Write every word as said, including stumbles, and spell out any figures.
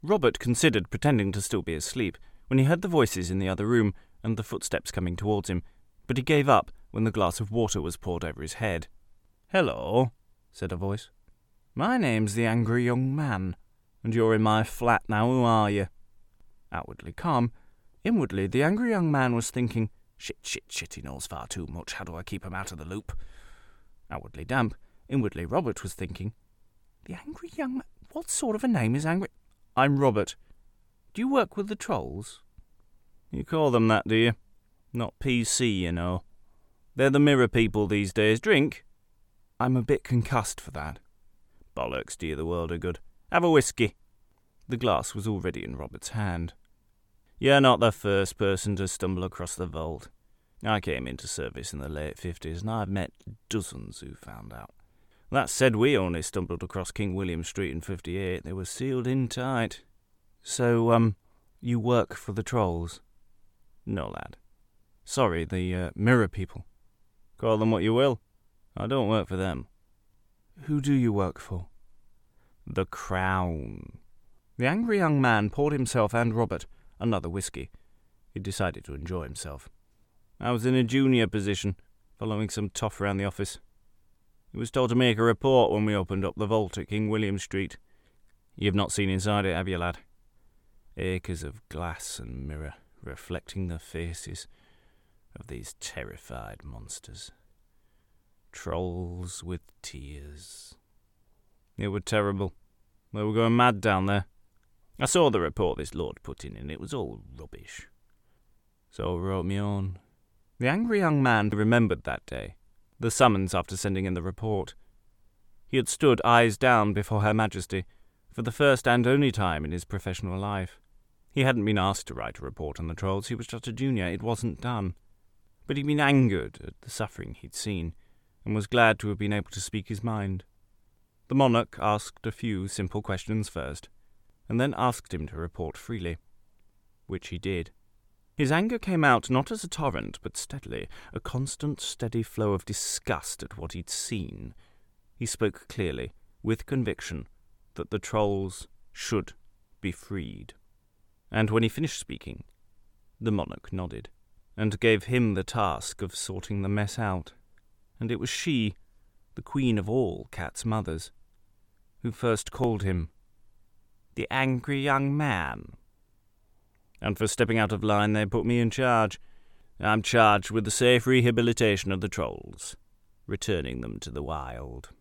Robert considered pretending to still be asleep when he heard the voices in the other room and the footsteps coming towards him, but he gave up when the glass of water was poured over his head. "Hello," said a voice. "My name's the Angry Young Man, and you're in my flat now, who are you?" Outwardly calm, inwardly the angry young man was thinking, "Shit, shit, shit, he knows far too much, how do I keep him out of the loop?" Outwardly damp, inwardly Robert was thinking, "The Angry Young Man, what sort of a name is Angry—" "I'm Robert. Do you work with the trolls?" "You call them that, do you? Not P C, you know. They're the mirror people these days. Drink?" "I'm a bit concussed for that." "Bollocks to you, the world are good. Have a whiskey." The glass was already in Robert's hand. "You're not the first person to stumble across the vault. I came into service in the late fifties, and I've met dozens who found out. That said, we only stumbled across King William Street in fifty-eight. They were sealed in tight." "So, um, you work for the trolls?" "No, lad. Sorry, the uh, mirror people." "Call them what you will. I don't work for them." "Who do you work for?" "The Crown." The angry young man poured himself and Robert another whiskey. He decided to enjoy himself. "I was in a junior position, following some toff around the office. He was told to make a report when we opened up the vault at King William Street. You've not seen inside it, have you, lad? Acres of glass and mirror reflecting the faces of these terrified monsters. Trolls with tears. It were terrible. They were going mad down there. I saw the report this lord put in, and it was all rubbish. So I wrote me own." The angry young man remembered that day, the summons after sending in the report. He had stood eyes down before Her Majesty for the first and only time in his professional life. He hadn't been asked to write a report on the trolls. He was just a junior. It wasn't done. But he'd been angered at the suffering he'd seen, and was glad to have been able to speak his mind. The monarch asked a few simple questions first, and then asked him to report freely, which he did. His anger came out not as a torrent, but steadily, a constant, steady flow of disgust at what he'd seen. He spoke clearly, with conviction, that the trolls should be freed. And when he finished speaking, the monarch nodded, and gave him the task of sorting the mess out. And it was she, the queen of all cats' mothers, who first called him the angry young man. And for stepping out of line, they put me in charge. I'm charged with the safe rehabilitation of the trolls, returning them to the wild.